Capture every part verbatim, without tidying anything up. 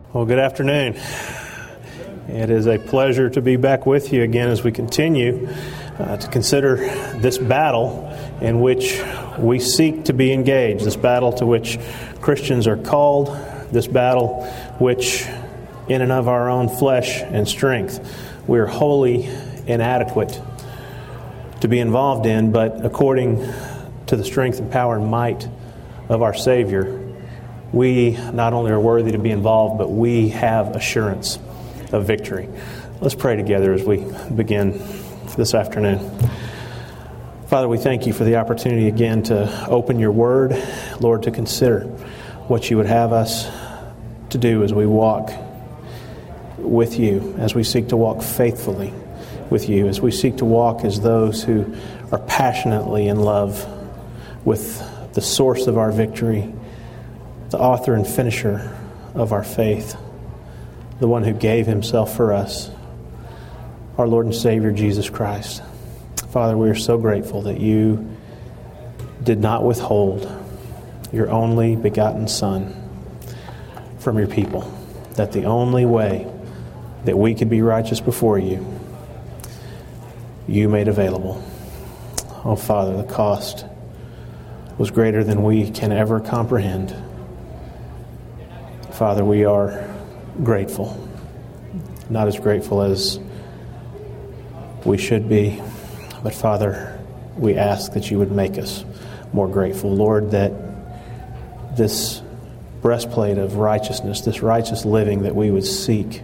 Well, good afternoon. It is a pleasure to be back with you again as we continue uh, to consider this battle in which we seek to be engaged, this battle to which Christians are called, this battle which in and of our own flesh and strength we are wholly inadequate to be involved in, but according to the strength and power and might of our Savior, we not only are worthy to be involved, but we have assurance of victory. Let's pray together as we begin this afternoon. Father, we thank you for the opportunity again to open your word, Lord, to consider what you would have us to do as we walk with you, as we seek to walk faithfully with you, as we seek to walk as those who are passionately in love with the source of our victory, the author and finisher of our faith, the one who gave himself for us, our Lord and Savior, Jesus Christ. Father, we are so grateful that you did not withhold your only begotten Son from your people, that the only way that we could be righteous before you, you made available. Oh, Father, the cost was greater than we can ever comprehend. Father, we are grateful, not as grateful as we should be, but Father, we ask that you would make us more grateful. Lord, that this breastplate of righteousness, this righteous living that we would seek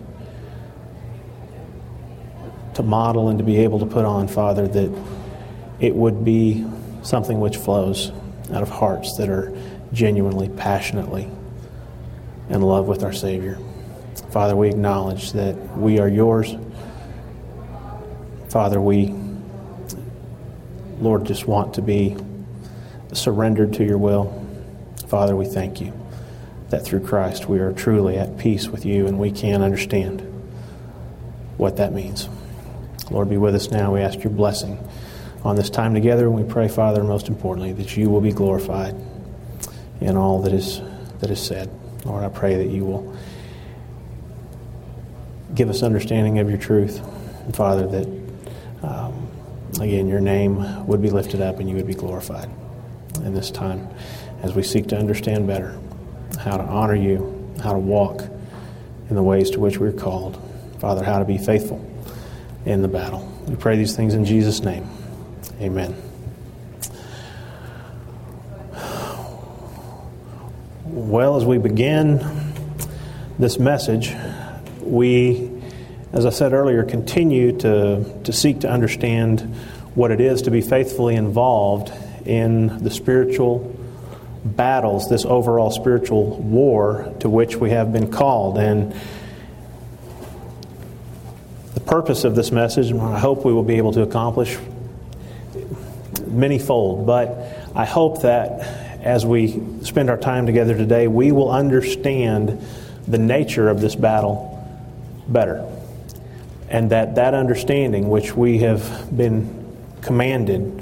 to model and to be able to put on, Father, that it would be something which flows out of hearts that are genuinely, passionately in love with our Savior. Father, we acknowledge that we are yours. Father, we, Lord, just want to be surrendered to your will. Father, we thank you that through Christ we are truly at peace with you and we can understand what that means. Lord, be with us now. We ask your blessing on this time together, and we pray, Father, most importantly, that you will be glorified in all that is that is said. Lord, I pray that you will give us understanding of your truth. And Father, that, um, again, your name would be lifted up and you would be glorified in this time as we seek to understand better how to honor you, how to walk in the ways to which we're called. Father, how to be faithful in the battle. We pray these things in Jesus' name. Amen. Well, as we begin this message, we, as I said earlier, continue to, to seek to understand what it is to be faithfully involved in the spiritual battles, this overall spiritual war to which we have been called. And the purpose of this message, and I hope we will be able to accomplish manyfold, but I hope that as we spend our time together today, we will understand the nature of this battle better. And that that understanding which we have been commanded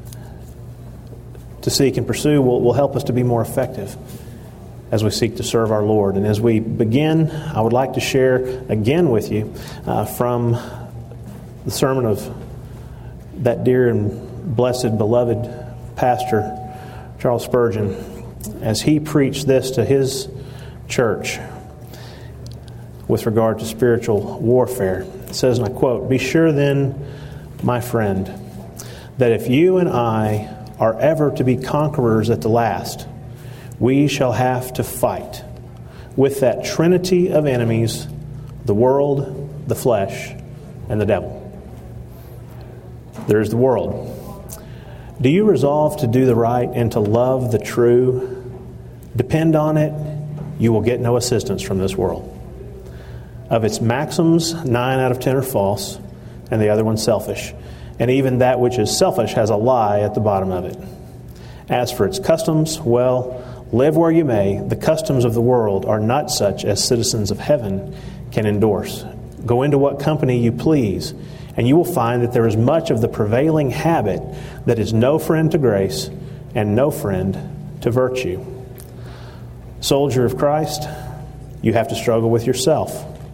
to seek and pursue will, will help us to be more effective as we seek to serve our Lord. And as we begin, I would like to share again with you uh, from the sermon of that dear and blessed, beloved pastor, Charles Spurgeon, as he preached this to his church with regard to spiritual warfare. It says, and I quote, "Be sure then, my friend, that if you and I are ever to be conquerors at the last, we shall have to fight with that trinity of enemies, the world, the flesh, and the devil." There's the world. Do you resolve to do the right and to love the true? Depend on it, you will get no assistance from this world. Of its maxims, nine out of ten are false, and the other one's selfish. And even that which is selfish has a lie at the bottom of it. As for its customs, well, live where you may, the customs of the world are not such as citizens of heaven can endorse. Go into what company you please, and you will find that there is much of the prevailing habit that is no friend to grace and no friend to virtue. Soldier of Christ, You have to struggle with yourself.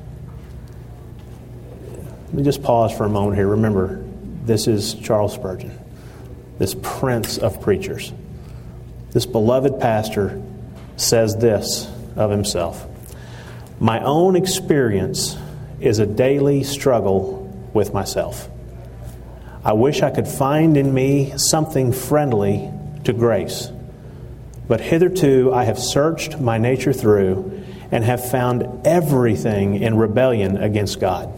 Let me just pause for a moment here. Remember, this is Charles Spurgeon, this prince of preachers. This beloved pastor says this of himself: my own experience is a daily struggle with myself. I wish I could find in me something friendly to grace, but hitherto I have searched my nature through and have found everything in rebellion against God.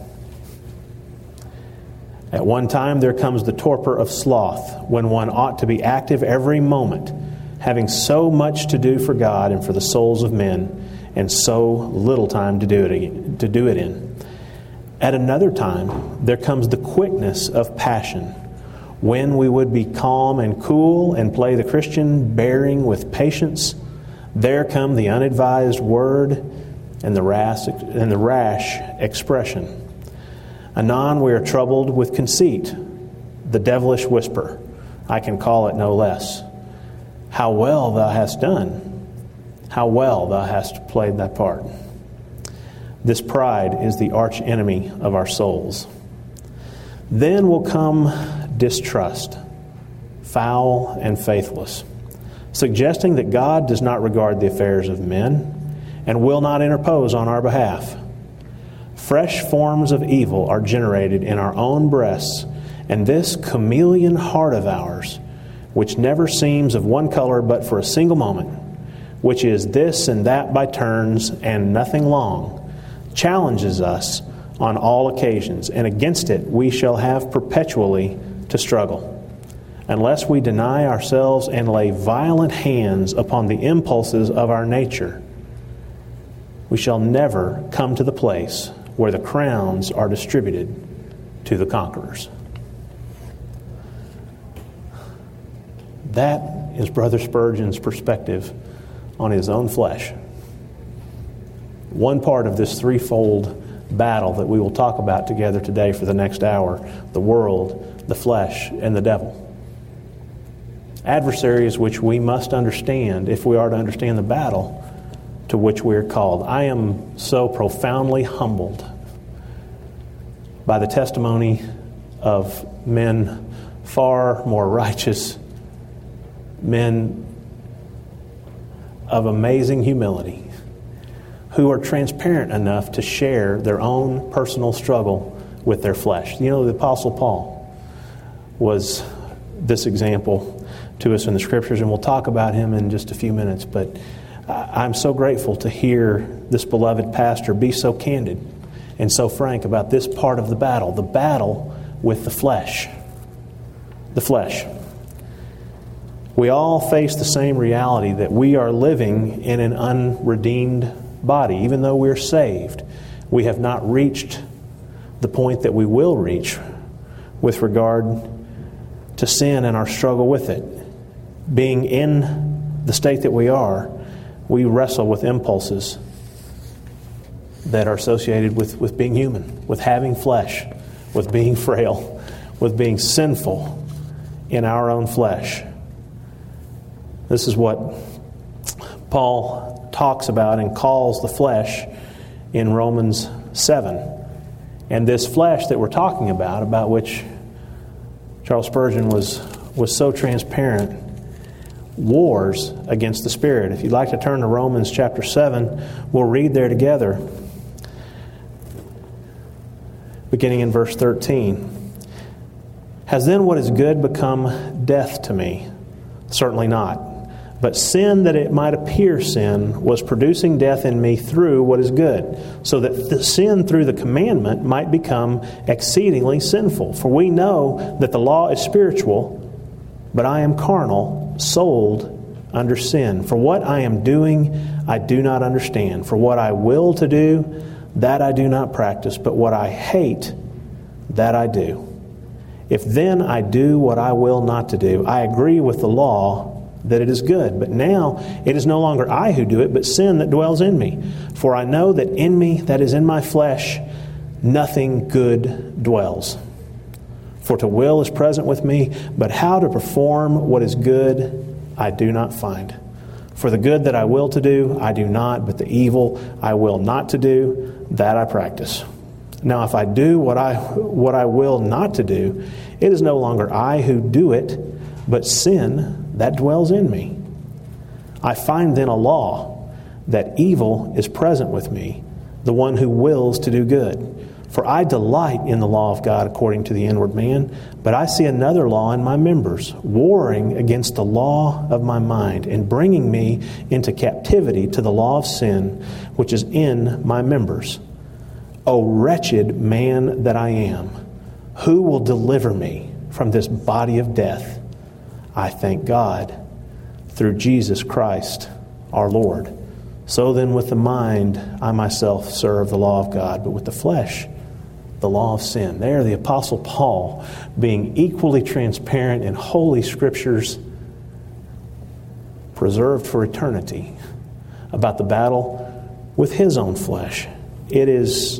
At one time there comes the torpor of sloth, when one ought to be active every moment, having so much to do for God and for the souls of men, and so little time to do it, to do it in. At another time there comes the quickness of passion, when we would be calm and cool and play the Christian, bearing with patience. There come the unadvised word and the rash, and the rash expression. Anon we are troubled with conceit, the devilish whisper, I can call it no less. How well thou hast done, how well thou hast played thy part. This pride is the arch enemy of our souls. Then will come distrust, foul and faithless, suggesting that God does not regard the affairs of men and will not interpose on our behalf. Fresh forms of evil are generated in our own breasts, and this chameleon heart of ours, which never seems of one color but for a single moment, which is this and that by turns and nothing long, challenges us on all occasions, and against it we shall have perpetually to struggle. Unless we deny ourselves and lay violent hands upon the impulses of our nature, we shall never come to the place where the crowns are distributed to the conquerors. That is Brother Spurgeon's perspective on his own flesh. One part of this threefold battle that we will talk about together today for the next hour: the world, the flesh, and the devil. Adversaries which we must understand if we are to understand the battle to which we are called. I am so profoundly humbled by the testimony of men far more righteous, men of amazing humility, who are transparent enough to share their own personal struggle with their flesh. You know, the Apostle Paul was this example to us in the Scriptures, and we'll talk about him in just a few minutes, but I'm so grateful to hear this beloved pastor be so candid and so frank about this part of the battle, the battle with the flesh. The flesh. We all face the same reality that we are living in an unredeemed body. Even though we're saved, we have not reached the point that we will reach with regard to sin and our struggle with it. Being in the state that we are, we wrestle with impulses that are associated with, with being human, with having flesh, with being frail, with being sinful in our own flesh. This is what Paul talks about and calls the flesh in Romans seven. And this flesh that we're talking about, about which Charles Spurgeon was, was so transparent, wars against the Spirit. If you'd like to turn to Romans chapter seven, we'll read there together, beginning in verse thirteen. Has then what is good become death to me? Certainly not. But sin, that it might appear sin, was producing death in me through what is good, so that the sin through the commandment might become exceedingly sinful. For we know that the law is spiritual, but I am carnal, sold under sin. For what I am doing, I do not understand. For what I will to do, that I do not practice, but what I hate, that I do. If then I do what I will not to do, I agree with the law that it is good. But now it is no longer I who do it, but sin that dwells in me. For I know that in me, that is in my flesh, nothing good dwells. For to will is present with me, but how to perform what is good I do not find. For the good that I will to do, I do not, but the evil I will not to do, that I practice. Now if I do what I what I will not to do, it is no longer I who do it, but sin that dwells in me. I find then a law, that evil is present with me, the one who wills to do good. For I delight in the law of God according to the inward man, but I see another law in my members, warring against the law of my mind, and bringing me into captivity to the law of sin, which is in my members. O wretched man that I am, who will deliver me from this body of death? I thank God through Jesus Christ our Lord. So then with the mind I myself serve the law of God, but with the flesh the law of sin. There the Apostle Paul, being equally transparent in Holy Scriptures preserved for eternity, about the battle with his own flesh. It is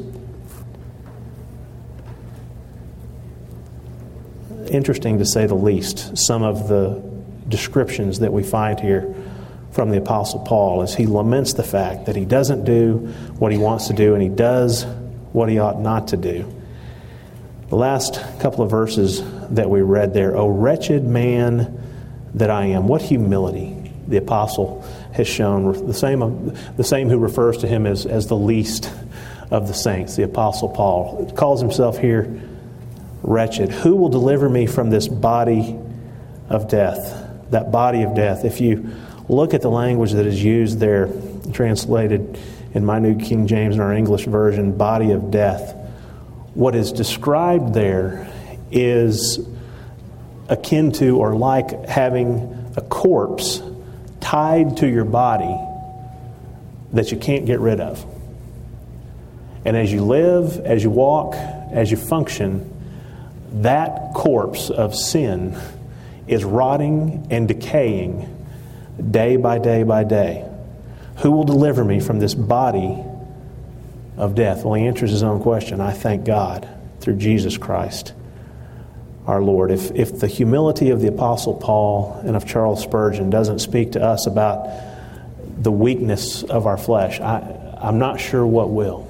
interesting, to say the least, some of the descriptions that we find here from the Apostle Paul as he laments the fact that he doesn't do what he wants to do and he does what he ought not to do. The last couple of verses that we read there, O wretched man that I am. What humility the apostle has shown. The same, the same who refers to him as, as the least of the saints, the Apostle Paul. It calls himself here wretched. Who will deliver me from this body of death? That body of death. If you look at the language that is used there, translated in my New King James and our English version, body of death, what is described there is akin to or like having a corpse tied to your body that you can't get rid of. And as you live, as you walk, as you function, that corpse of sin is rotting and decaying day by day by day. Who will deliver me from this body of death? Well, he answers his own question. I thank God through Jesus Christ our Lord. If, if the humility of the Apostle Paul and of Charles Spurgeon doesn't speak to us about the weakness of our flesh, I, I'm not sure what will.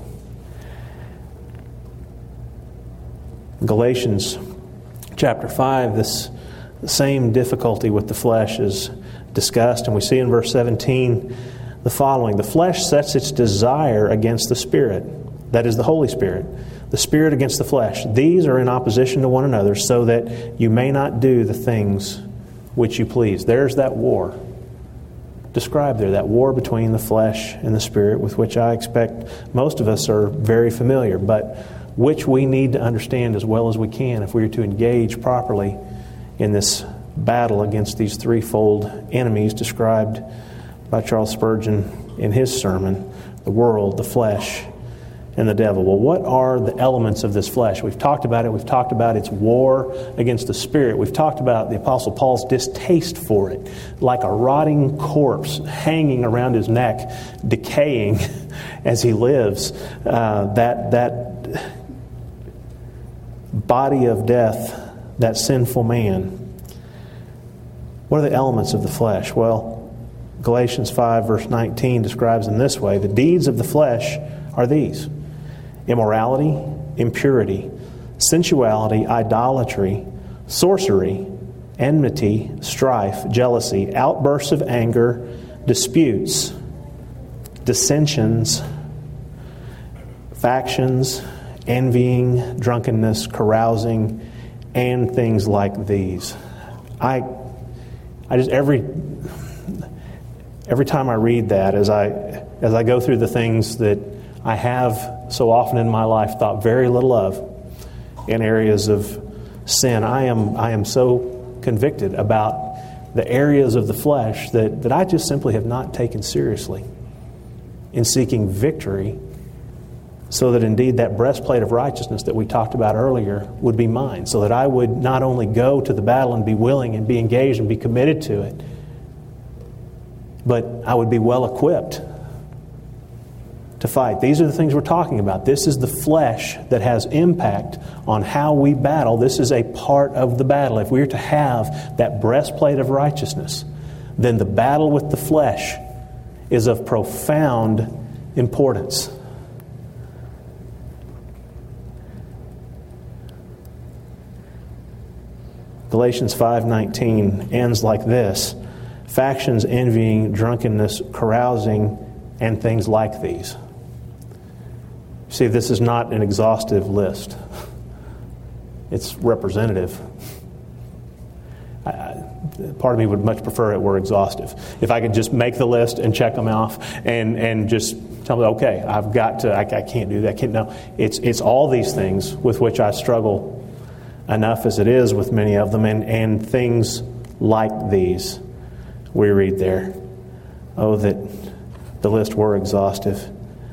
Galatians chapter five, this same difficulty with the flesh is discussed, and we see in verse seventeen the following: the flesh sets its desire against the Spirit, that is the Holy Spirit, the Spirit against the flesh. These are in opposition to one another, so that you may not do the things which you please. There's that war described there, that war between the flesh and the Spirit, with which I expect most of us are very familiar, but which we need to understand as well as we can if we are to engage properly in this battle against these threefold enemies described by Charles Spurgeon in his sermon: the world, the flesh, and the devil. Well, what are the elements of this flesh? We've talked about it. We've talked about its war against the Spirit. We've talked about the Apostle Paul's distaste for it, like a rotting corpse hanging around his neck, decaying as he lives. Uh, that that body of death, that sinful man. What are the elements of the flesh? Well, Galatians five verse nineteen describes in this way: the deeds of the flesh are these: immorality, impurity, sensuality, idolatry, sorcery, enmity, strife, jealousy, outbursts of anger, disputes, dissensions, factions, envying, drunkenness, carousing, and things like these. I, I just every every time I read that, as I as I go through the things that I have so often in my life thought very little of in areas of sin, I am I am so convicted about the areas of the flesh that, that I just simply have not taken seriously in seeking victory, so that indeed that breastplate of righteousness that we talked about earlier would be mine, so that I would not only go to the battle and be willing and be engaged and be committed to it, but I would be well equipped to fight. These are the things we're talking about. This is the flesh that has impact on how we battle. This is a part of the battle. If we are to have that breastplate of righteousness, then the battle with the flesh is of profound importance. Galatians five nineteen ends like this: factions, envying, drunkenness, carousing, and things like these. See, this is not an exhaustive list. It's representative. I, part of me would much prefer it were exhaustive. If I could just make the list and check them off and, and just tell me, okay, I've got to, I, I can't do that. I can't, no, it's, it's all these things with which I struggle enough as it is with many of them, and, and things like these we read there. Oh, that the list were exhaustive.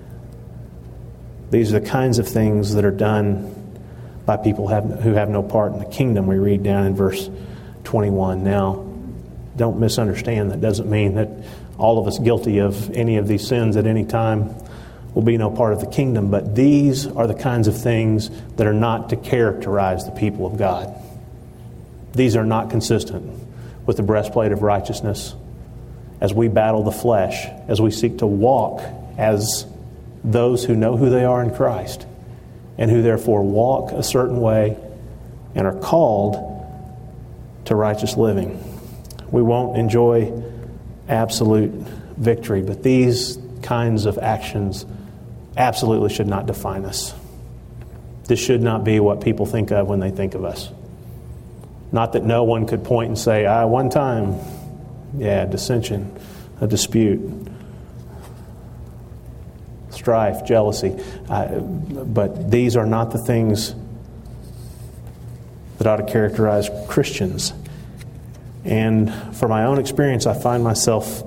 These are the kinds of things that are done by people have, who have no part in the kingdom, we read down in verse twenty-one. Now, don't misunderstand. That doesn't mean that all of us guilty of any of these sins at any time will be no part of the kingdom, but these are the kinds of things that are not to characterize the people of God. These are not consistent with the breastplate of righteousness as we battle the flesh, as we seek to walk as those who know who they are in Christ and who therefore walk a certain way and are called to righteous living. We won't enjoy absolute victory, but these kinds of actions absolutely should not define us. This should not be what people think of when they think of us. Not that no one could point and say, ah, one time, yeah, dissension, a dispute, strife, jealousy. Uh, but these are not the things that ought to characterize Christians. And for my own experience, I find myself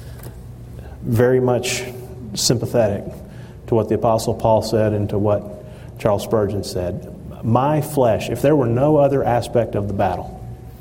very much sympathetic to what the Apostle Paul said and to what Charles Spurgeon said. My flesh, if there were no other aspect of the battle,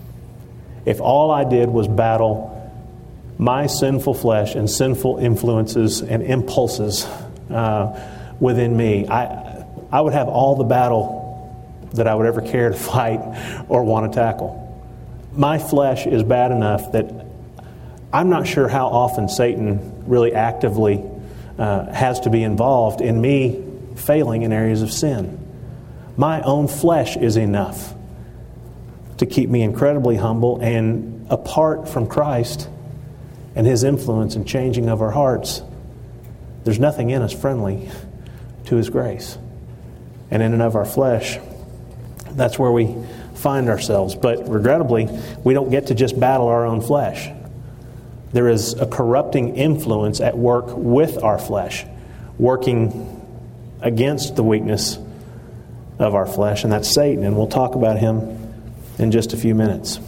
if all I did was battle my sinful flesh and sinful influences and impulses uh, within me, I, I would have all the battle that I would ever care to fight or want to tackle. My flesh is bad enough that I'm not sure how often Satan really actively uh, has to be involved in me failing in areas of sin. My own flesh is enough to keep me incredibly humble, and apart from Christ and His influence and changing of our hearts, there's nothing in us friendly to His grace. And in and of our flesh, that's where we find ourselves. But regrettably, we don't get to just battle our own flesh. There is a corrupting influence at work with our flesh, working against the weakness of our flesh, and that's Satan, and we'll talk about him in just a few minutes.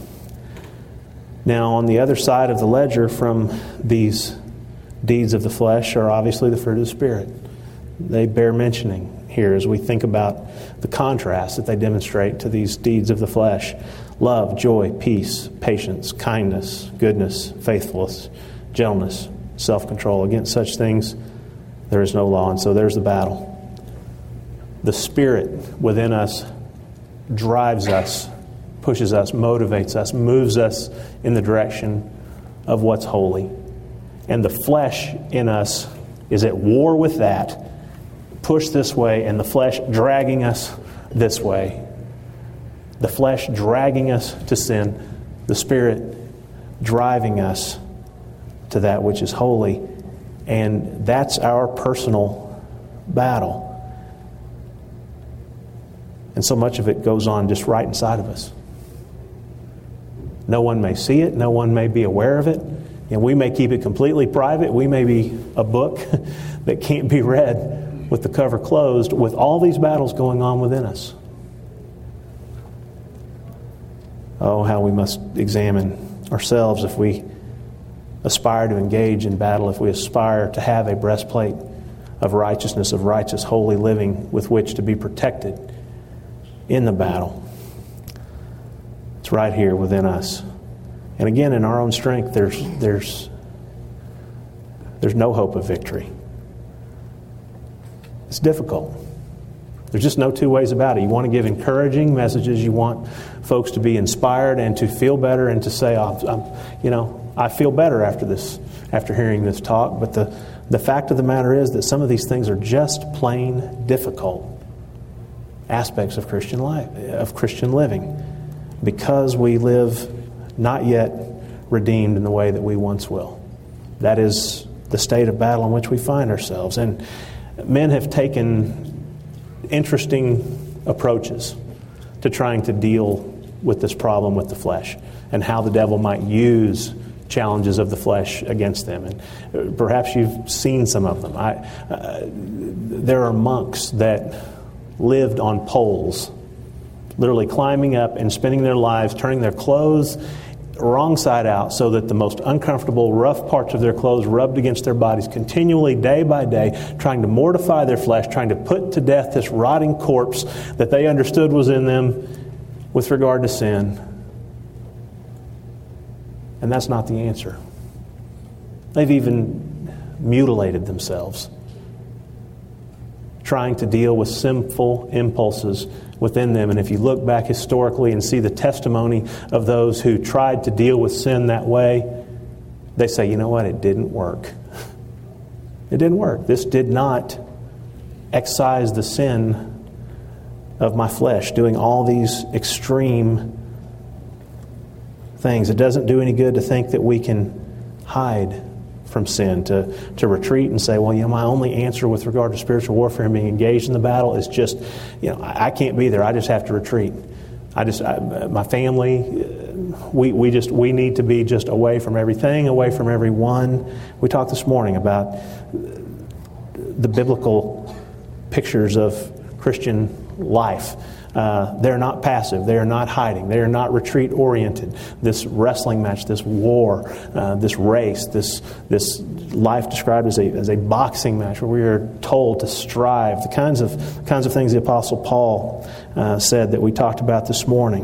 Now, on the other side of the ledger from these deeds of the flesh are obviously the fruit of the Spirit. They bear mentioning here as we think about the contrast that they demonstrate to these deeds of the flesh. Love, joy, peace, patience, kindness, goodness, faithfulness, gentleness, self-control. Against such things there is no law, and so there's the battle. The Spirit within us drives us, pushes us, motivates us, moves us in the direction of what's holy. And the flesh in us is at war with that, pushed this way, and the flesh dragging us this way. The flesh dragging us to sin, the Spirit driving us to that which is holy. And that's our personal battle. And so much of it goes on just right inside of us. No one may see it. No one may be aware of it. And we may keep it completely private. We may be a book that can't be read with the cover closed, with all these battles going on within us. Oh, how we must examine ourselves if we aspire to engage in battle, if we aspire to have a breastplate of righteousness, of righteous, holy living with which to be protected in the battle. It's right here within us. And again, in our own strength, there's there's there's no hope of victory. It's difficult. There's just no two ways about it. You want to give encouraging messages. You want folks to be inspired and to feel better and to say, oh, I'm, you know, I feel better after this after hearing this talk, but the, the fact of the matter is that some of these things are just plain difficult aspects of Christian life, of Christian living, because we live not yet redeemed in the way that we once will. That is the state of battle in which we find ourselves. And men have taken interesting approaches to trying to deal with this problem with the flesh and how the devil might use challenges of the flesh against them. And perhaps you've seen some of them. I, uh, there are monks that lived on poles, literally climbing up and spending their lives turning their clothes wrong side out so that the most uncomfortable, rough parts of their clothes rubbed against their bodies continually, day by day, trying to mortify their flesh, trying to put to death this rotting corpse that they understood was in them with regard to sin. And that's not the answer. They've even mutilated themselves, trying to deal with sinful impulses within them. And if you look back historically and see the testimony of those who tried to deal with sin that way, they say, you know what, it didn't work. It didn't work. This did not excise the sin of my flesh, doing all these extreme things. It doesn't do any good to think that we can hide from sin, to, to retreat and say, well, you know, my only answer with regard to spiritual warfare and being engaged in the battle is just, you know, I, I can't be there. I just have to retreat. I just, I, my family, we, we just, we need to be just away from everything, away from everyone. We talked this morning about the biblical pictures of Christian life. Uh, they're not passive. They are not hiding. They are not retreat-oriented. This wrestling match, this war, uh, this race, this this life described as a as a boxing match where we are told to strive. The kinds of kinds of things the Apostle Paul uh, said that we talked about this morning.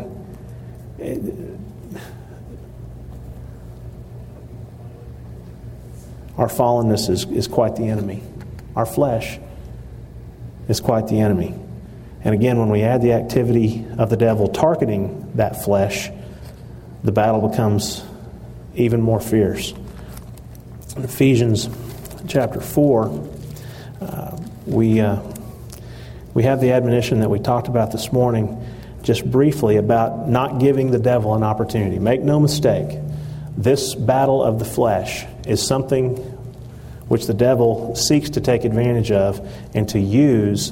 Our fallenness is, is quite the enemy. Our flesh is quite the enemy. And again, when we add the activity of the devil targeting that flesh, the battle becomes even more fierce. In Ephesians chapter four, uh, we uh, we have the admonition that we talked about this morning just briefly about not giving the devil an opportunity. Make no mistake, this battle of the flesh is something which the devil seeks to take advantage of and to use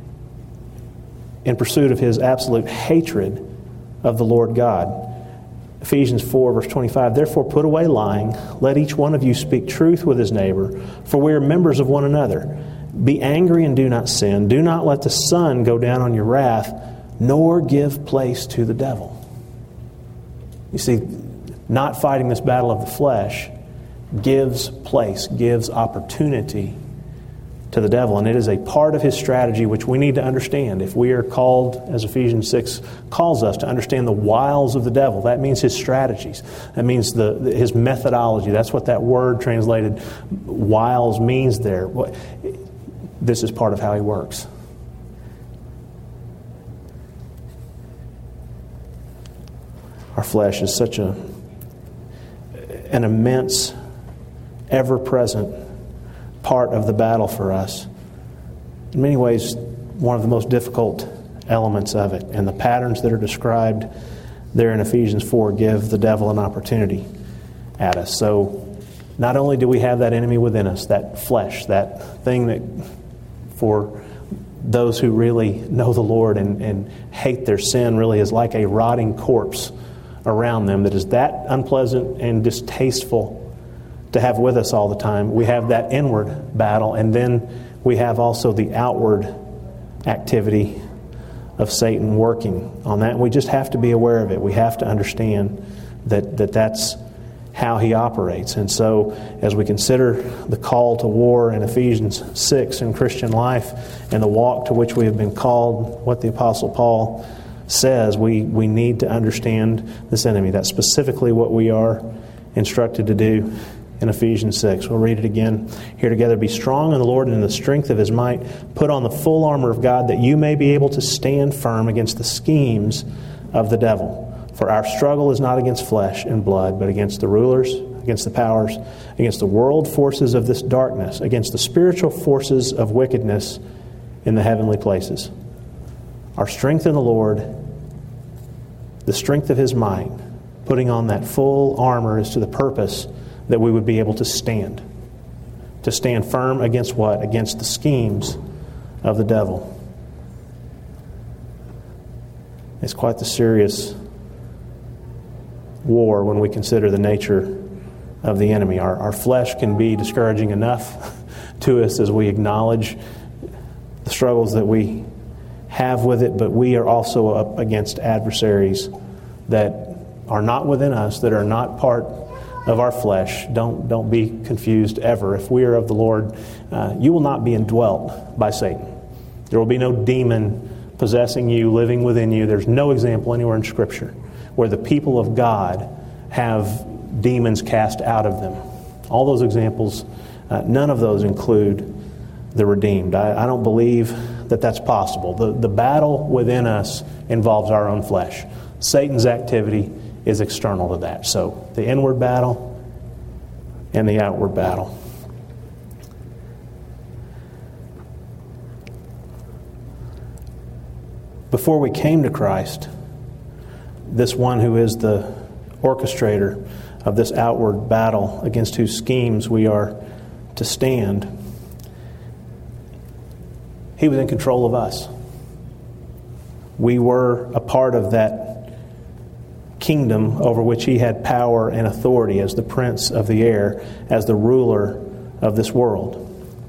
in pursuit of his absolute hatred of the Lord God. Ephesians four, verse twenty-five, therefore put away lying, let each one of you speak truth with his neighbor, for we are members of one another. Be angry and do not sin. Do not let the sun go down on your wrath, nor give place to the devil. You see, not fighting this battle of the flesh gives place, gives opportunity to the devil. And it is a part of his strategy which we need to understand. If we are called, as Ephesians six calls us, to understand the wiles of the devil, that means his strategies. That means the, the his methodology. That's what that word translated wiles means there. This is part of how he works. Our flesh is such a an immense, ever-present part of the battle for us. In many ways, one of the most difficult elements of it. And the patterns that are described there in Ephesians four give the devil an opportunity at us. So not only do we have that enemy within us, that flesh, that thing that for those who really know the Lord and, and hate their sin really is like a rotting corpse around them that is that unpleasant and distasteful to have with us all the time. We have that inward battle, and then we have also the outward activity of Satan working on that. And we just have to be aware of it. We have to understand that, that that's how he operates. And so as we consider the call to war in Ephesians six in Christian life and the walk to which we have been called, what the Apostle Paul says, we, we need to understand this enemy. That's specifically what we are instructed to do in Ephesians six. We'll read it again here together. Be strong in the Lord and in the strength of his might. Put on the full armor of God that you may be able to stand firm against the schemes of the devil. For our struggle is not against flesh and blood, but against the rulers, against the powers, against the world forces of this darkness, against the spiritual forces of wickedness in the heavenly places. Our strength in the Lord, the strength of His might, putting on that full armor is to the purpose that we would be able to stand. To stand firm against what? Against the schemes of the devil. It's quite the serious war when we consider the nature of the enemy. Our, our flesh can be discouraging enough to us as we acknowledge the struggles that we have with it, but we are also up against adversaries that are not within us, that are not part of our flesh. Don't, don't be confused ever. If we are of the Lord, uh, you will not be indwelt by Satan. There will be no demon possessing you, living within you. There's no example anywhere in Scripture where the people of God have demons cast out of them. All those examples, uh, none of those include the redeemed. I, I don't believe that that's possible. The, the battle within us involves our own flesh. Satan's activity is external to that. So the inward battle and the outward battle. Before we came to Christ, this one who is the orchestrator of this outward battle against whose schemes we are to stand, He was in control of us. We were a part of that kingdom over which He had power and authority as the prince of the air, as the ruler of this world.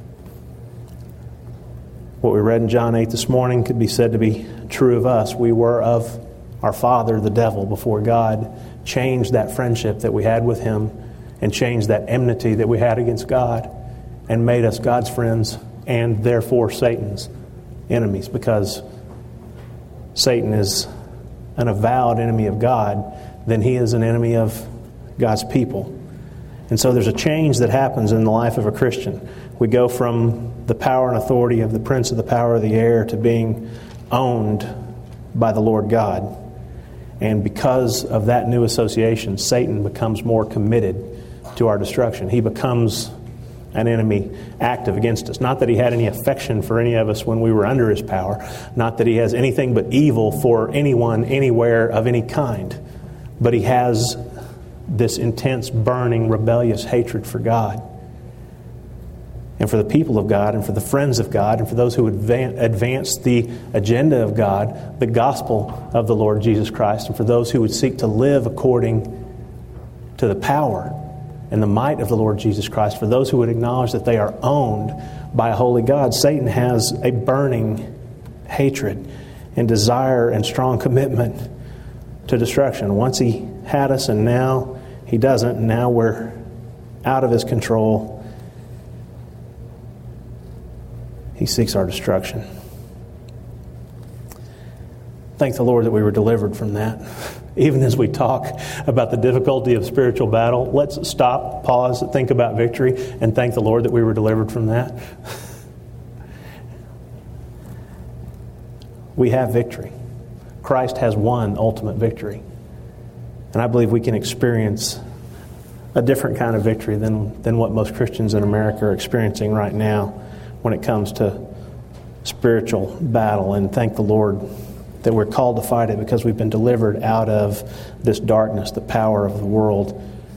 What we read in John eight this morning could be said to be true of us. We were of our father, the devil, before God changed that friendship that we had with Him and changed that enmity that we had against God and made us God's friends and therefore Satan's enemies, because Satan is an avowed enemy of God, then he is an enemy of God's people. And so there's a change that happens in the life of a Christian. We go from the power and authority of the prince of the power of the air to being owned by the Lord God. And because of that new association, Satan becomes more committed to our destruction. He becomes an enemy active against us. Not that he had any affection for any of us when we were under his power. Not that he has anything but evil for anyone, anywhere, of any kind. But he has this intense, burning, rebellious hatred for God. And for the people of God, and for the friends of God, and for those who advance the agenda of God, the gospel of the Lord Jesus Christ, and for those who would seek to live according to the power and the might of the Lord Jesus Christ, for those who would acknowledge that they are owned by a holy God, Satan has a burning hatred and desire and strong commitment to destruction. Once he had us, and now he doesn't. Now we're out of his control. He seeks our destruction. Thank the Lord that we were delivered from that. Even as we talk about the difficulty of spiritual battle, let's stop, pause, think about victory, and thank the Lord that we were delivered from that. We have victory. Christ has won ultimate victory. And I believe we can experience a different kind of victory than, than what most Christians in America are experiencing right now when it comes to spiritual battle. And thank the Lord that we're called to fight it because we've been delivered out of this darkness, the power of the world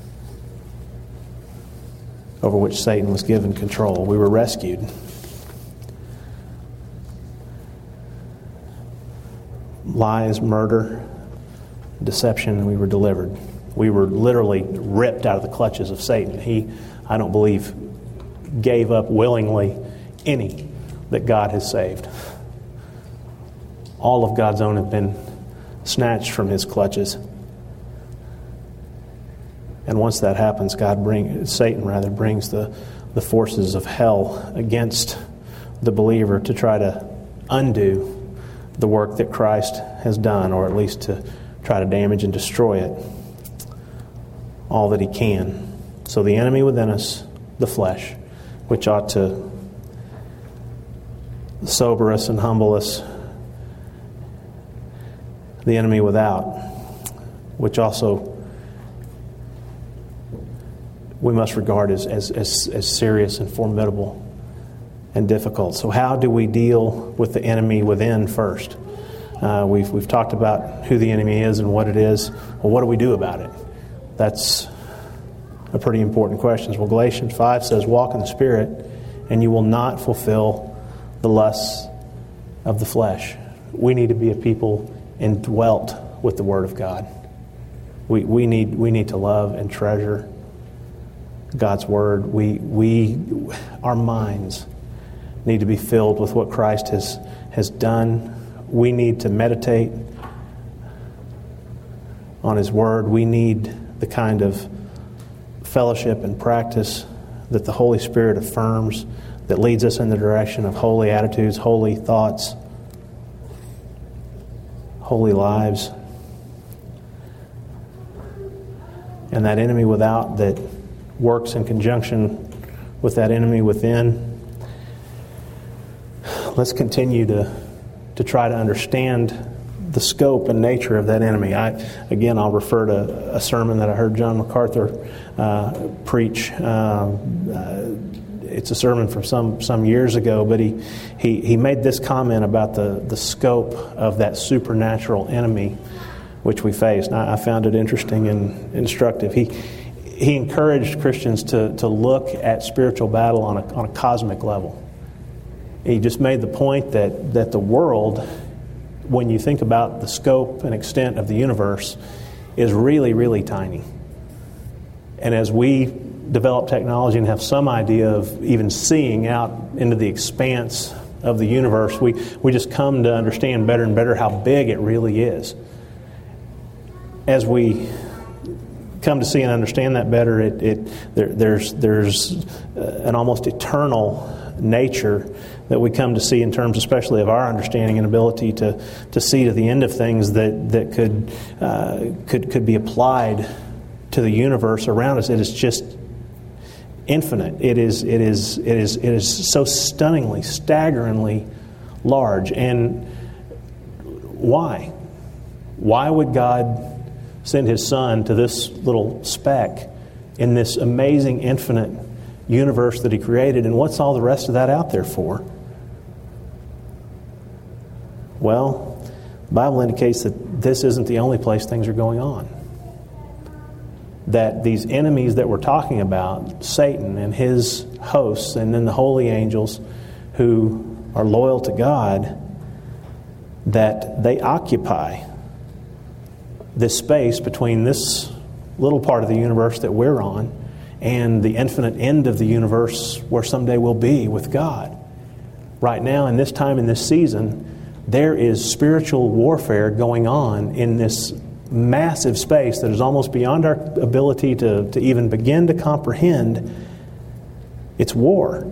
over which Satan was given control. We were rescued. Lies, murder, deception, and we were delivered. We were literally ripped out of the clutches of Satan. He, I don't believe, gave up willingly any that God has saved. All of God's own have been snatched from his clutches. And once that happens, God bring Satan rather brings the, the forces of hell against the believer to try to undo the work that Christ has done, or at least to try to damage and destroy it all that he can. So the enemy within us, the flesh, which ought to sober us and humble us. The enemy without, which also we must regard as, as, as, as serious and formidable and difficult. So how do we deal with the enemy within first? Uh, we've, we've talked about who the enemy is and what it is. Well, what do we do about it? That's a pretty important question. Well, Galatians five says, walk in the Spirit, and you will not fulfill the lusts of the flesh. We need to be a people indwelt with the Word of God. We we need we need to love and treasure God's Word. We we our minds need to be filled with what Christ has has done. We need to meditate on His Word. We need the kind of fellowship and practice that the Holy Spirit affirms, that leads us in the direction of holy attitudes, holy thoughts, holy lives. And that enemy without that works in conjunction with that enemy within. Let's continue to, to try to understand the scope and nature of that enemy. I, again, I'll refer to a sermon that I heard John MacArthur uh, preach. Um, uh, it's a sermon from some, some years ago, but he, he, he made this comment about the, the scope of that supernatural enemy which we face. And I, I found it interesting and instructive. He he encouraged Christians to, to look at spiritual battle on a, on a cosmic level. He just made the point that, that the world, when you think about the scope and extent of the universe, is really, really tiny. And as we develop technology and have some idea of even seeing out into the expanse of the universe, we, we just come to understand better and better how big it really is. As we come to see and understand that better, it, it there, there's there's an almost eternal nature that we come to see in terms, especially of our understanding and ability to, to see to the end of things that that could uh, could could be applied to the universe around us. It is just infinite. It is it is it is it is so stunningly, staggeringly large. And why? Why would God send His Son to this little speck in this amazing, infinite universe that He created? And what's all the rest of that out there for? Well, the Bible indicates that this isn't the only place things are going on. That these enemies that we're talking about, Satan and his hosts, and then the holy angels who are loyal to God, that they occupy this space between this little part of the universe that we're on and the infinite end of the universe where someday we'll be with God. Right now, in this time, in this season, there is spiritual warfare going on in this massive space that is almost beyond our ability to, to even begin to comprehend. It's war.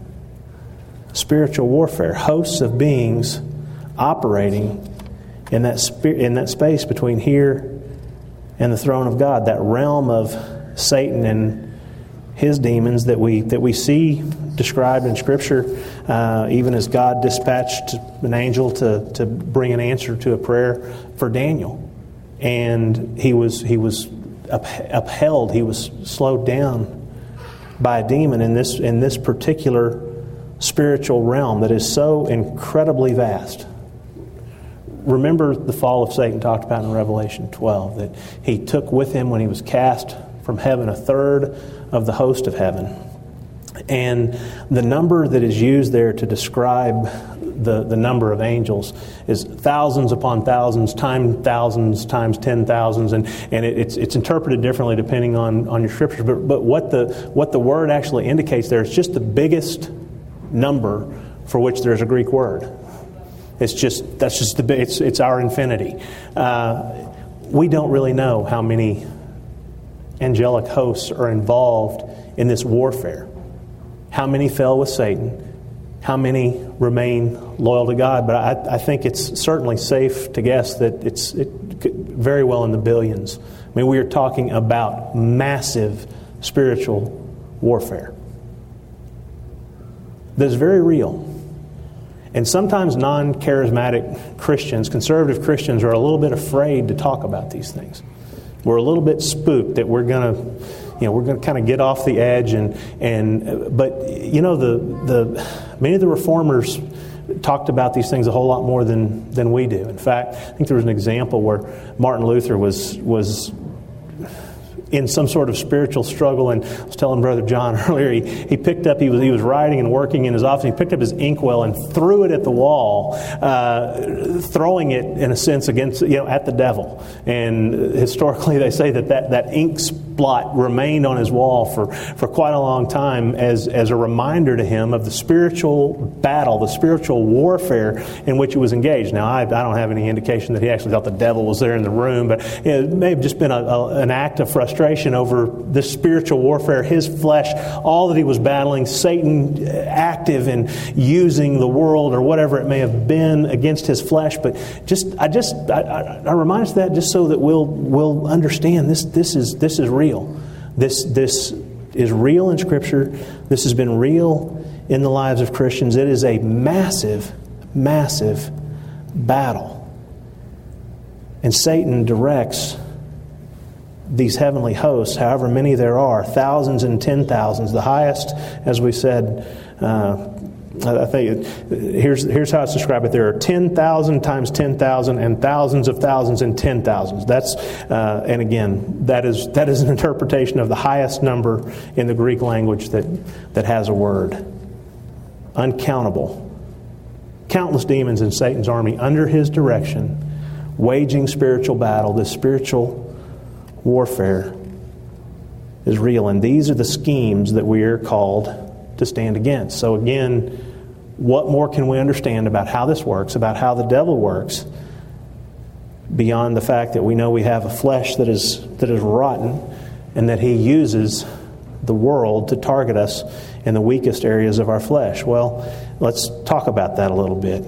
Spiritual warfare. Hosts of beings operating in that sp- in that space between here and the throne of God, that realm of Satan and his demons that we that we see described in Scripture, uh, even as God dispatched an angel to, to bring an answer to a prayer for Daniel. And he was he was upheld, he was slowed down by a demon in this in this particular spiritual realm that is so incredibly vast. Remember the fall of Satan talked about in Revelation twelve, that he took with him when he was cast from heaven a third of the host of heaven. And the number that is used there to describe the, the number of angels is thousands upon thousands, times thousands, times ten thousands, and, and it, it's it's interpreted differently depending on, on your scriptures. But but what the what the word actually indicates there is just the biggest number for which there's a Greek word. It's just that's just the it's it's our infinity. Uh, we don't really know how many angelic hosts are involved in this warfare. How many fell with Satan? How many remain loyal to God? But I, I think it's certainly safe to guess that it's it very well in the billions. I mean, we are talking about massive spiritual warfare that is very real. And sometimes non-charismatic Christians, conservative Christians, are a little bit afraid to talk about these things. We're a little bit spooked that we're going to you know, we're going to kind of get off the edge. And, and but, you know, the, the many of the reformers talked about these things a whole lot more than, than we do. In fact, I think there was an example where Martin Luther was was in some sort of spiritual struggle, and I was telling Brother John earlier, he, he picked up, he was he was writing and working in his office, he picked up his inkwell and threw it at the wall, uh, throwing it, in a sense, against, you know, at the devil. And historically they say that that, that ink blot remained on his wall for, for quite a long time as, as a reminder to him of the spiritual battle, the spiritual warfare in which he was engaged. Now, I, I don't have any indication that he actually thought the devil was there in the room, but you know, it may have just been a, a, an act of frustration over this spiritual warfare, his flesh, all that he was battling, Satan active in using the world or whatever it may have been against his flesh. But just, I just, I, I, I remind us of that just so that we'll we'll understand this. This is this is real. This this is real in Scripture. This has been real in the lives of Christians. It is a massive, massive battle, and Satan directs these heavenly hosts, however many there are, thousands and ten thousands. The highest, as we said, uh, I think here's here's how it's described. There are ten thousand times ten thousand, and thousands of thousands and ten thousands. That's uh, and again, that is that is an interpretation of the highest number in the Greek language that that has a word. Uncountable, countless demons in Satan's army under his direction, waging spiritual battle. This spiritual warfare is real, and these are the schemes that we are called to stand against. So again, what more can we understand about how this works, about how the devil works, beyond the fact that we know we have a flesh that is that is rotten, and that he uses the world to target us in the weakest areas of our flesh? Well, let's talk about that a little bit.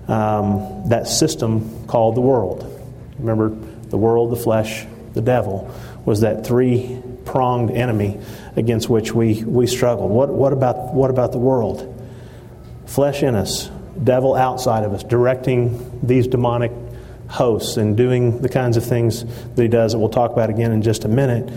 Um, that system called the world. Remember, the world, the flesh, the devil was that three-pronged enemy against which we, we struggle. What what about what about the world? Flesh in us, devil outside of us, directing these demonic hosts and doing the kinds of things that he does that we'll talk about again in just a minute,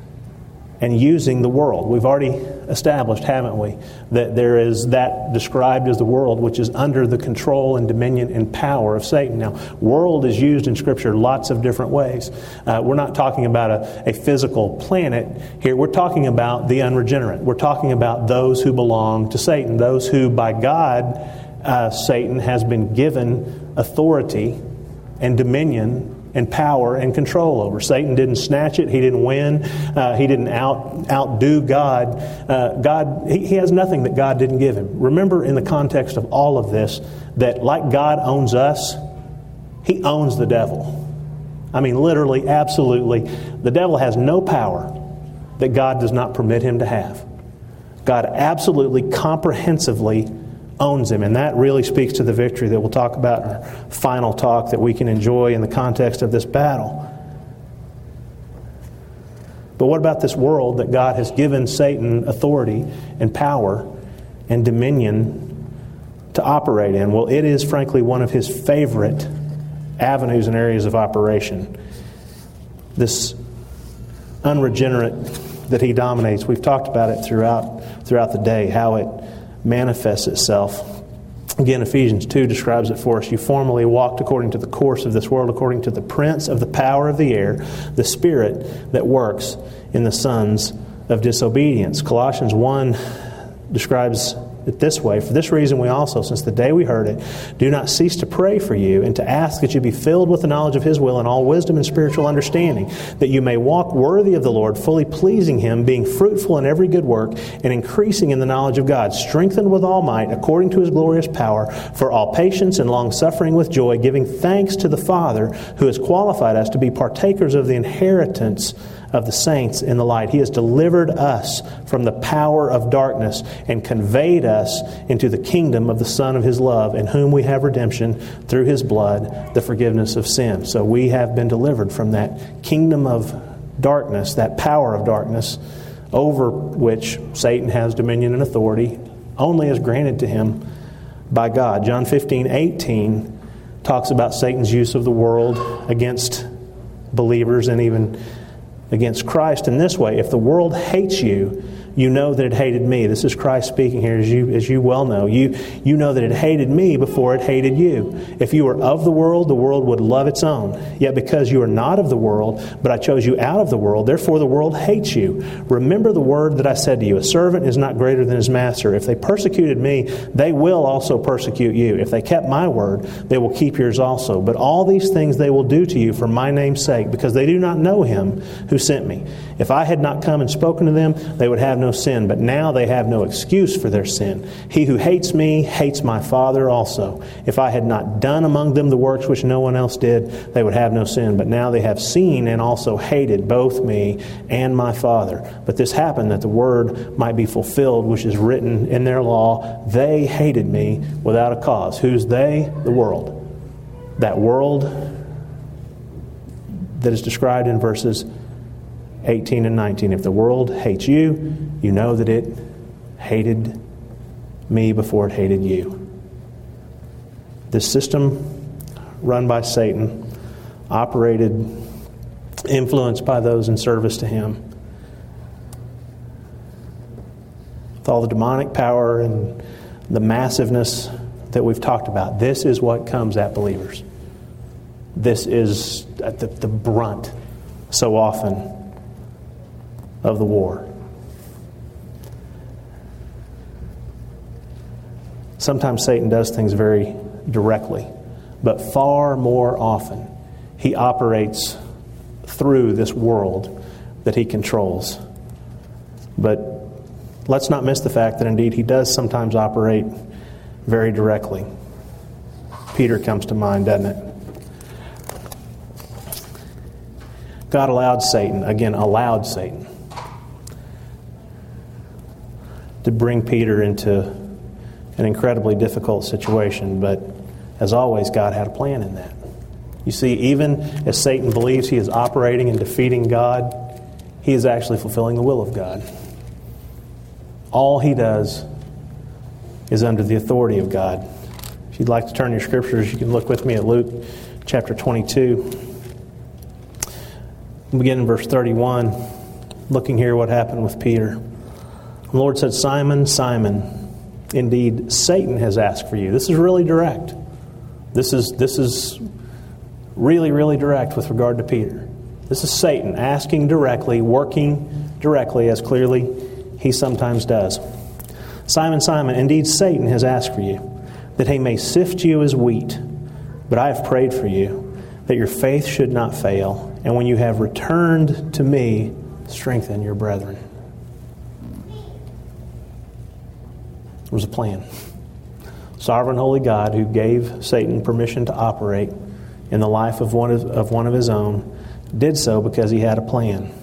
and using the world. We've already established, haven't we, that there is that described as the world, which is under the control and dominion and power of Satan. Now, world is used in Scripture lots of different ways. Uh, we're not talking about a, a physical planet here. We're talking about the unregenerate. We're talking about those who belong to Satan, those who, by God, uh, Satan has been given authority and dominion and power and control over. Satan didn't snatch it. He didn't win. Uh, he didn't out outdo God. Uh, God, he, he has nothing that God didn't give him. Remember, in the context of all of this, that like God owns us, he owns the devil. I mean, literally, absolutely. The devil has no power that God does not permit him to have. God absolutely, comprehensively owns him, and that really speaks to the victory that we'll talk about in our final talk that we can enjoy in the context of this battle. But what about this world that God has given Satan authority and power and dominion to operate in? Well, it is frankly one of his favorite avenues and areas of operation. This unregenerate that he dominates, we've talked about it throughout throughout the day, how it manifests itself. Again, Ephesians two describes it for us. You formerly walked according to the course of this world, according to the prince of the power of the air, the spirit that works in the sons of disobedience. Colossians one describes it this way: for this reason we also, since the day we heard it, do not cease to pray for you and to ask that you be filled with the knowledge of his will and all wisdom and spiritual understanding, that you may walk worthy of the Lord, fully pleasing him, being fruitful in every good work and increasing in the knowledge of God, strengthened with all might according to his glorious power, for all patience and long-suffering with joy, giving thanks to the Father who has qualified us to be partakers of the inheritance of the saints in the light. He has delivered us from the power of darkness and conveyed us into the kingdom of the Son of his love, in whom we have redemption through his blood, the forgiveness of sin. So we have been delivered from that kingdom of darkness, that power of darkness, over which Satan has dominion and authority, only as granted to him by God. John fifteen eighteen talks about Satan's use of the world against believers, and even against Christ in this way. If the world hates you, you know that it hated me. This is Christ speaking here, as you as you well know. You you know that it hated me before it hated you. If you were of the world, the world would love its own. Yet because you are not of the world, but I chose you out of the world, therefore the world hates you. Remember the word that I said to you, a servant is not greater than his master. If they persecuted me, they will also persecute you. If they kept my word, they will keep yours also. But all these things they will do to you for my name's sake, because they do not know him who sent me. If I had not come and spoken to them, they would have no sin, but now they have no excuse for their sin. He who hates me hates my Father also. If I had not done among them the works which no one else did, they would have no sin. But now they have seen and also hated both me and my Father. But this happened that the word might be fulfilled, which is written in their law, they hated me without a cause. Who's they? The world. That world that is described in verses eighteen and nineteen. If the world hates you, you know that it hated me before it hated you. This system run by Satan, operated, influenced by those in service to him, with all the demonic power and the massiveness that we've talked about, this is what comes at believers. This is at the, the brunt, so often, of the war. Sometimes Satan does things very directly, but far more often he operates through this world that he controls. But let's not miss the fact that indeed he does sometimes operate very directly. Peter comes to mind, doesn't it? God allowed Satan, again, allowed Satan to bring Peter into an incredibly difficult situation. But as always, God had a plan in that. You see, even as Satan believes he is operating and defeating God, he is actually fulfilling the will of God. All he does is under the authority of God. If you'd like to turn your scriptures, you can look with me at Luke chapter twenty-two. We'll begin in verse thirty-one, looking here what happened with Peter. The Lord said, Simon, Simon, indeed Satan has asked for you. This is really direct. This is this is really, really direct with regard to Peter. This is Satan asking directly, working directly, as clearly he sometimes does. Simon, Simon, indeed Satan has asked for you, that he may sift you as wheat. But I have prayed for you, that your faith should not fail. And when you have returned to me, strengthen your brethren. There was a plan. Sovereign holy God who gave Satan permission to operate in the life of one of, of one of his own did so because he had a plan.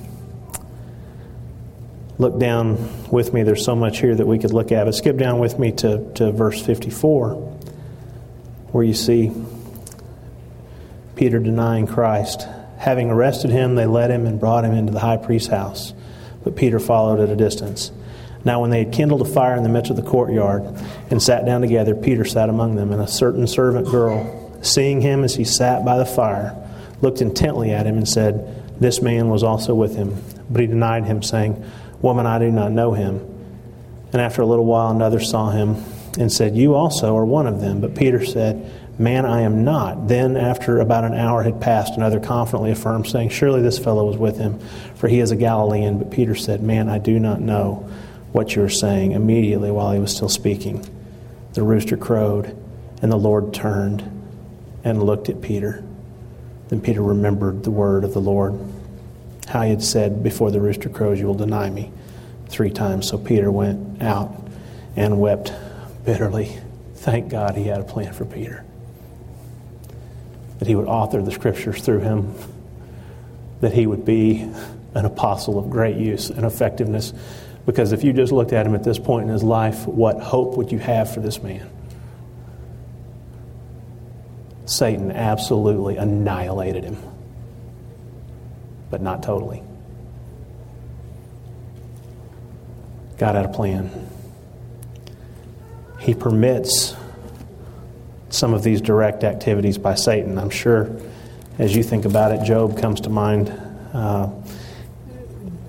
Look down with me. There's so much here that we could look at. But skip down with me to, to verse fifty-four, where you see Peter denying Christ. Having arrested him, they led him and brought him into the high priest's house. But Peter followed at a distance. Now when they had kindled a fire in the midst of the courtyard and sat down together, Peter sat among them, and a certain servant girl, seeing him as he sat by the fire, looked intently at him and said, This man was also with him. But he denied him, saying, Woman, I do not know him. And after a little while another saw him and said, You also are one of them. But Peter said, Man, I am not. Then after about an hour had passed, another confidently affirmed, saying, Surely this fellow was with him, for he is a Galilean. But Peter said, Man, I do not know what you are saying. Immediately while he was still speaking, the rooster crowed, and the Lord turned and looked at Peter. Then Peter remembered the word of the Lord, how he had said, Before the rooster crows, you will deny me three times. So Peter went out and wept bitterly. Thank God he had a plan for Peter, that he would author the scriptures through him, that he would be an apostle of great use and effectiveness. Because if you just looked at him at this point in his life, what hope would you have for this man? Satan absolutely annihilated him, but not totally. God had a plan. He permits some of these direct activities by Satan. I'm sure as you think about it, Job comes to mind. Uh,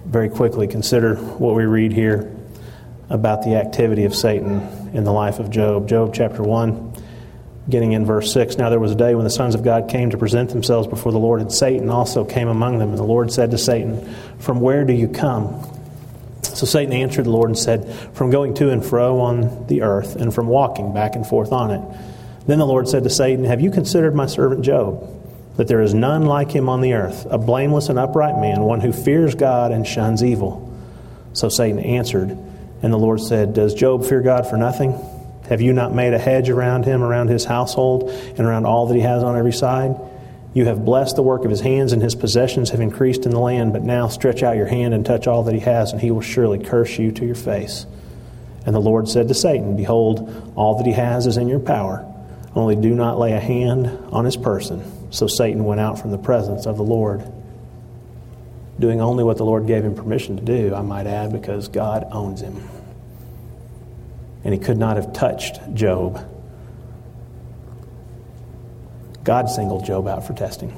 very quickly consider what we read here about the activity of Satan in the life of Job. Job chapter one, beginning in verse six. Now there was a day when the sons of God came to present themselves before the Lord, and Satan also came among them. And the Lord said to Satan, "From where do you come?" So Satan answered the Lord and said, "From going to and fro on the earth, and from walking back and forth on it." Then the Lord said to Satan, "Have you considered my servant Job, that there is none like him on the earth, a blameless and upright man, one who fears God and shuns evil?" So Satan answered, and the Lord said, "Does Job fear God for nothing? Have you not made a hedge around him, around his household, and around all that he has on every side? You have blessed the work of his hands, and his possessions have increased in the land. But now stretch out your hand and touch all that he has, and he will surely curse you to your face." And the Lord said to Satan, "Behold, all that he has is in your power. Only do not lay a hand on his person." So Satan went out from the presence of the Lord, doing only what the Lord gave him permission to do, I might add, because God owns him. And he could not have touched Job. God singled Job out for testing.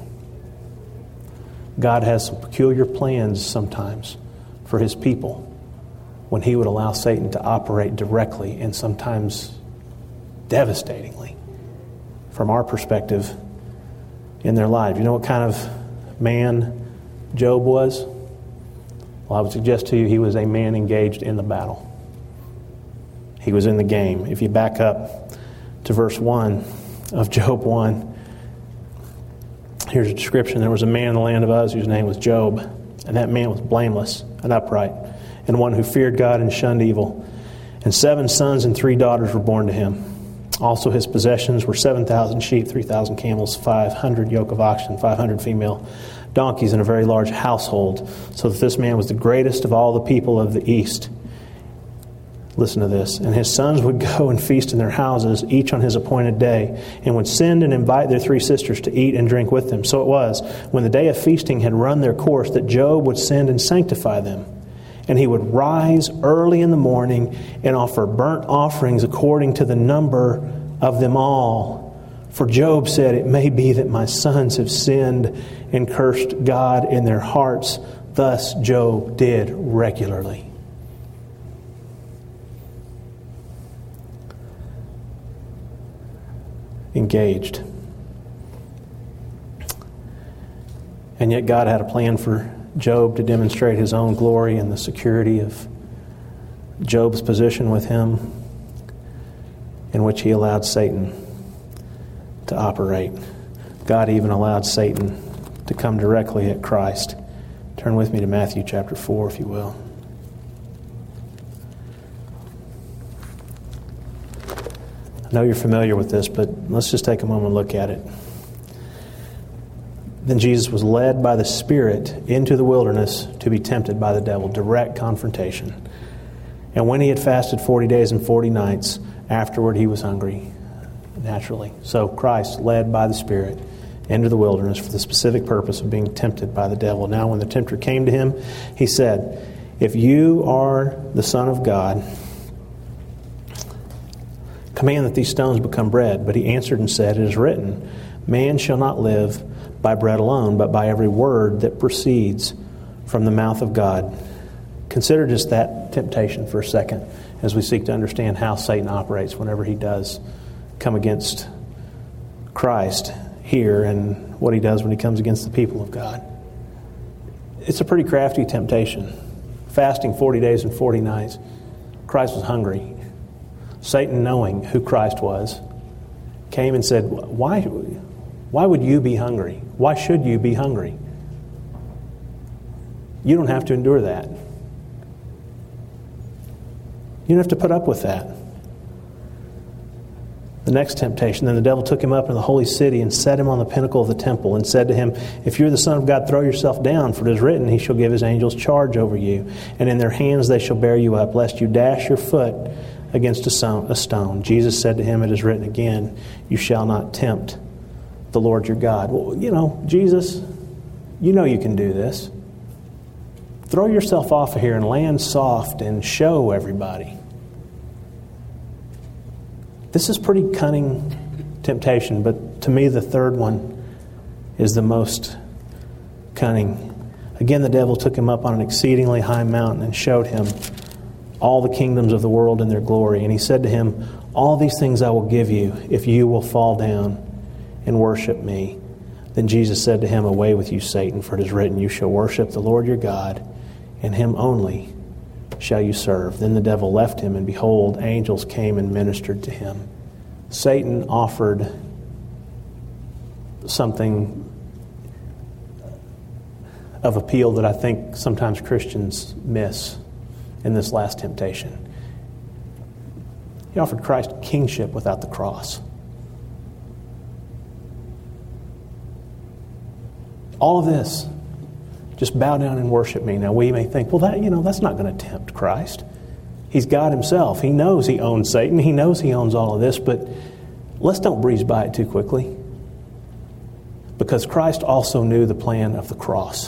God has some peculiar plans sometimes for his people when he would allow Satan to operate directly and sometimes devastatingly from our perspective in their lives. You know what kind of man Job was? Well, I would suggest to you he was a man engaged in the battle. He was in the game. If you back up to verse one of Job one, here's a description. There was a man in the land of Uz whose name was Job, and that man was blameless and upright, and one who feared God and shunned evil. And seven sons and three daughters were born to him. Also his possessions were seven thousand sheep, three thousand camels, five hundred yoke of oxen, five hundred female donkeys, and a very large household, so that this man was the greatest of all the people of the east. Listen to this. And his sons would go and feast in their houses, each on his appointed day, and would send and invite their three sisters to eat and drink with them. So it was, when the day of feasting had run their course, that Job would send and sanctify them. And he would rise early in the morning and offer burnt offerings according to the number of them all. For Job said, "It may be that my sons have sinned and cursed God in their hearts." Thus Job did regularly. Engaged. And yet God had a plan for Job to demonstrate his own glory and the security of Job's position with him, in which he allowed Satan to operate. God even allowed Satan to come directly at Christ. Turn with me to Matthew chapter four, if you will. I know you're familiar with this, but let's just take a moment and look at it. Then Jesus was led by the Spirit into the wilderness to be tempted by the devil. Direct confrontation. And when he had fasted forty days and forty nights, afterward he was hungry, naturally. So Christ, led by the Spirit into the wilderness for the specific purpose of being tempted by the devil. Now when the tempter came to him, he said, "If you are the Son of God, command that these stones become bread." But he answered and said, "It is written, man shall not live by bread alone, but by every word that proceeds from the mouth of God." Consider just that temptation for a second as we seek to understand how Satan operates whenever he does come against Christ here, and what he does when he comes against the people of God. It's a pretty crafty temptation. Fasting forty days and forty nights. Christ was hungry. Satan, knowing who Christ was, came and said, why, why would you be hungry? Why should you be hungry? You don't have to endure that. You don't have to put up with that. The next temptation, then the devil took him up into the holy city and set him on the pinnacle of the temple and said to him, "If you're the Son of God, throw yourself down, for it is written, he shall give his angels charge over you, and in their hands they shall bear you up, lest you dash your foot against a stone." Jesus said to him, "It is written again, you shall not tempt the Lord your God." Well, you know, Jesus, you know you can do this. Throw yourself off of here and land soft and show everybody. This is pretty cunning temptation, but to me the third one is the most cunning. Again, the devil took him up on an exceedingly high mountain and showed him all the kingdoms of the world and their glory. And he said to him, all these things I will give you if you will fall down and worship me. Then Jesus said to him, away with you, Satan, for it is written, you shall worship the Lord your God, and him only shall you serve. Then the devil left him, and behold, angels came and ministered to him. Satan offered something of appeal that I think sometimes Christians miss in this last temptation. He offered Christ kingship without the cross. All of this, just bow down and worship me. Now we may think, well, that you know, that's not going to tempt Christ. He's God himself. He knows he owns Satan. He knows he owns all of this, but let's don't breeze by it too quickly. Because Christ also knew the plan of the cross.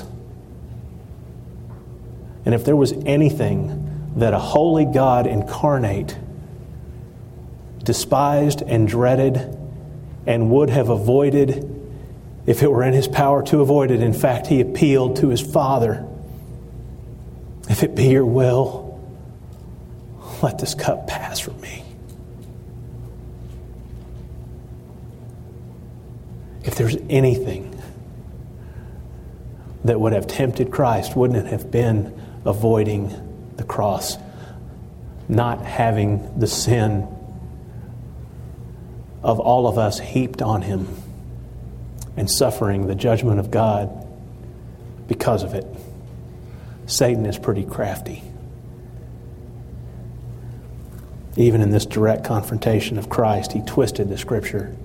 And if there was anything that a holy God incarnate despised and dreaded and would have avoided if it were in his power to avoid it, in fact, he appealed to his Father. If it be your will, let this cup pass from me. If there's anything that would have tempted Christ, wouldn't it have been avoiding the cross, not having the sin of all of us heaped on him, and suffering the judgment of God because of it? Satan is pretty crafty. Even in this direct confrontation of Christ, he twisted the Scripture.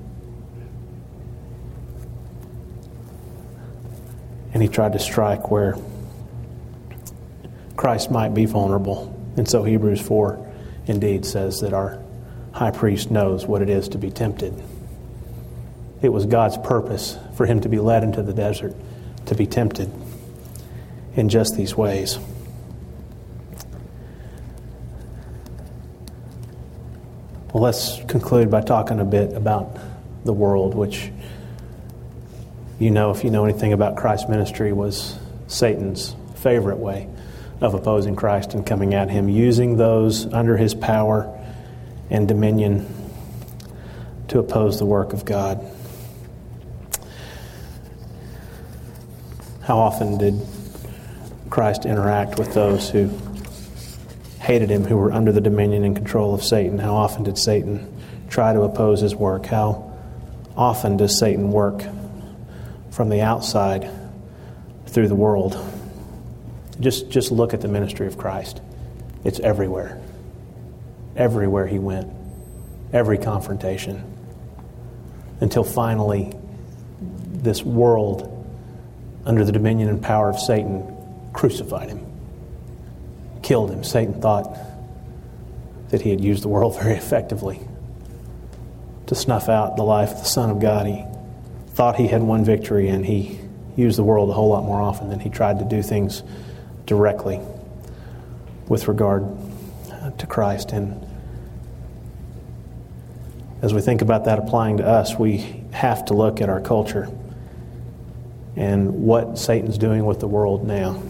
And he tried to strike where Christ might be vulnerable. And so Hebrews four indeed says that our high priest knows what it is to be tempted. It was God's purpose for him to be led into the desert, to be tempted in just these ways. Well, let's conclude by talking a bit about the world, which, you know, if you know anything about Christ's ministry, was Satan's favorite way of opposing Christ and coming at him, using those under his power and dominion to oppose the work of God. How often did Christ interact with those who hated him, who were under the dominion and control of Satan? How often did Satan try to oppose his work? How often does Satan work from the outside through the world? Just, just look at the ministry of Christ. It's everywhere. Everywhere he went. Every confrontation. Until finally, this world, under the dominion and power of Satan, crucified him. Killed him. Satan thought that he had used the world very effectively to snuff out the life of the Son of God. He thought he had won victory, and he used the world a whole lot more often than he tried to do things directly with regard to Christ. And as we think about that applying to us, we have to look at our culture and what Satan's doing with the world now.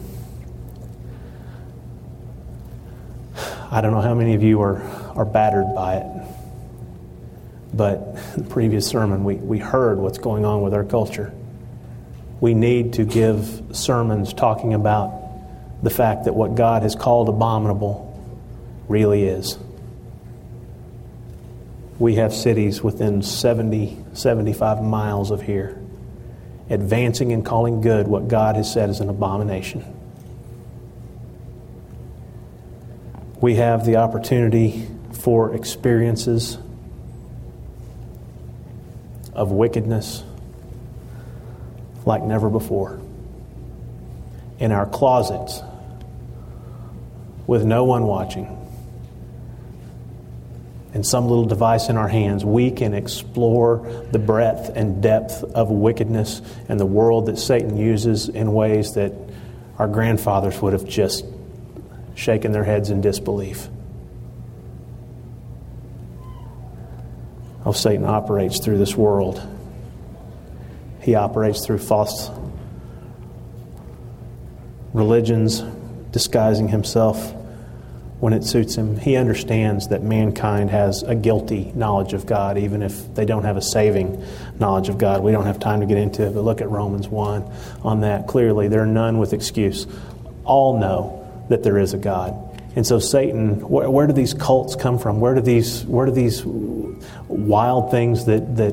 I don't know how many of you are, are battered by it, but in the previous sermon we, we heard what's going on with our culture. We need to give sermons talking about the fact that what God has called abominable really is. We have cities within seventy, seventy-five miles of here advancing and calling good what God has said is an abomination. We have the opportunity for experiences of wickedness like never before. In our closets, with no one watching, and some little device in our hands, we can explore the breadth and depth of wickedness and the world that Satan uses in ways that our grandfathers would have just shaken their heads in disbelief. Oh, Satan operates through this world. He operates through false religions, disguising himself when it suits him. He understands that mankind has a guilty knowledge of God, even if they don't have a saving knowledge of God. We don't have time to get into it, but look at Romans one on that. Clearly, there are none with excuse. All know that there is a God. And so Satan, where, where do these cults come from? Where do these where do these wild things that that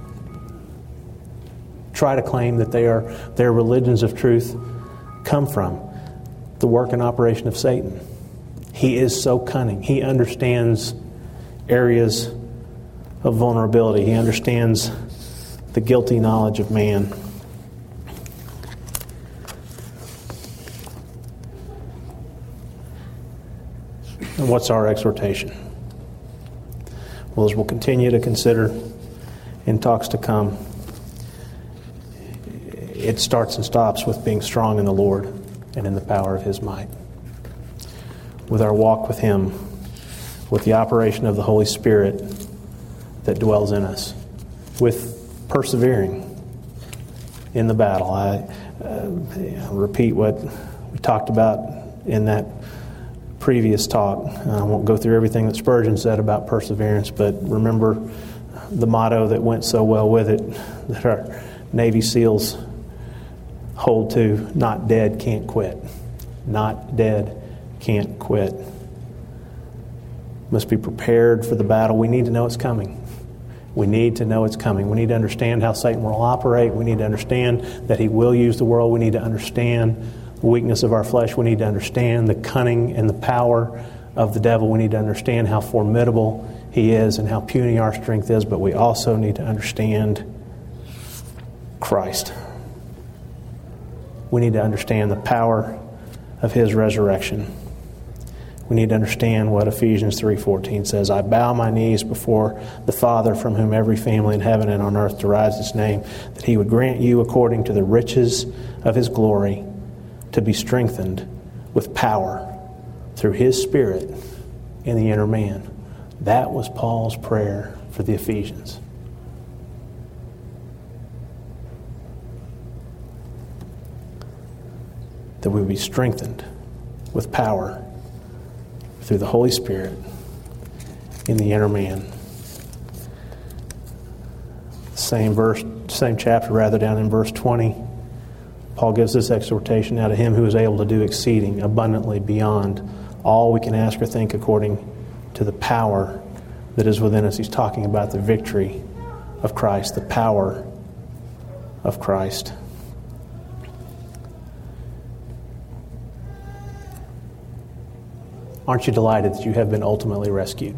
try to claim that they are they're religions of truth come from? The work and operation of Satan. He is so cunning. He understands areas of vulnerability. He understands the guilty knowledge of man. And what's our exhortation? Well, as we'll continue to consider in talks to come, it starts and stops with being strong in the Lord and in the power of His might. With our walk with Him, with the operation of the Holy Spirit that dwells in us, with persevering in the battle. I uh, repeat what we talked about in that previous talk. I won't go through everything that Spurgeon said about perseverance, but remember the motto that went so well with it, that our Navy SEALs hold to: not dead, can't quit. Not dead, can't quit. Must be prepared for the battle. We need to know it's coming. We need to know it's coming. We need to understand how Satan will operate. We need to understand that he will use the world. We need to understand the weakness of our flesh. We need to understand the cunning and the power of the devil. We need to understand how formidable he is and how puny our strength is. But we also need to understand Christ. We need to understand the power of His resurrection. We need to understand what Ephesians three fourteen says: I bow my knees before the Father, from whom every family in heaven and on earth derives its name, that He would grant you, according to the riches of His glory, to be strengthened with power through His Spirit in the inner man. That was Paul's prayer for the Ephesians. That we would be strengthened with power through the Holy Spirit in the inner man. Same verse, same chapter, rather, down in verse twenty. Paul gives this exhortation: now to Him who is able to do exceeding abundantly beyond all we can ask or think, according to the power that is within us. He's talking about the victory of Christ, the power of Christ. Aren't you delighted that you have been ultimately rescued?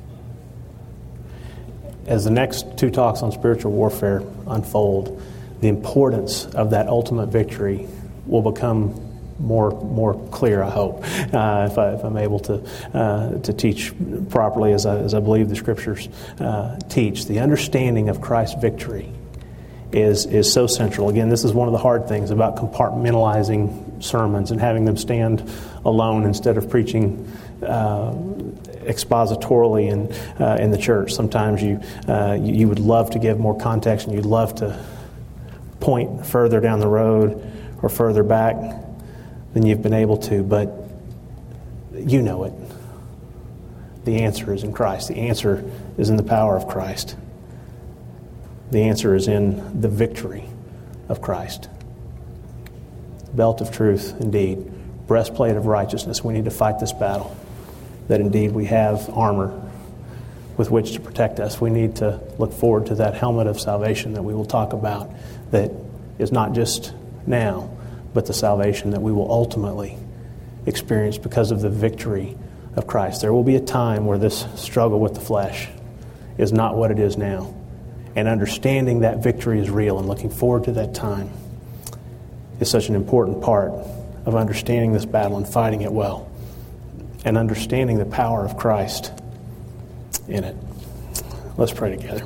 As the next two talks on spiritual warfare unfold, the importance of that ultimate victory will become more more clear, I hope, uh, if, I, if I'm able to uh, to teach properly as I, as I believe the Scriptures uh, teach. The understanding of Christ's victory is is so central. Again, this is one of the hard things about compartmentalizing sermons and having them stand alone instead of preaching uh, expositorily in uh, in the church. Sometimes you, uh, you you would love to give more context, and you'd love to point further down the road or further back than you've been able to, but you know it. The answer is in Christ. The answer is in the power of Christ. The answer is in the victory of Christ. Belt of truth, indeed. Breastplate of righteousness. We need to fight this battle. That indeed we have armor with which to protect us. We need to look forward to that helmet of salvation that we will talk about, that is not just now, but the salvation that we will ultimately experience because of the victory of Christ. There will be a time where this struggle with the flesh is not what it is now. And understanding that victory is real and looking forward to that time is such an important part of understanding this battle and fighting it well, and understanding the power of Christ in it. Let's pray together.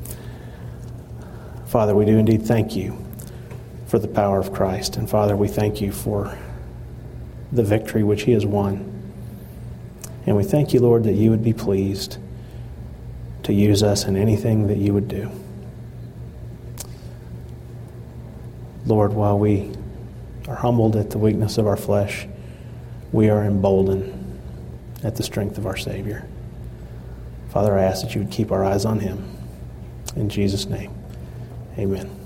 Father, we do indeed thank you for the power of Christ. And Father, we thank you for the victory which He has won. And we thank you, Lord, that you would be pleased to use us in anything that you would do. Lord, while we are humbled at the weakness of our flesh, we are emboldened at the strength of our Savior. Father, I ask that you would keep our eyes on him. In Jesus' name, amen.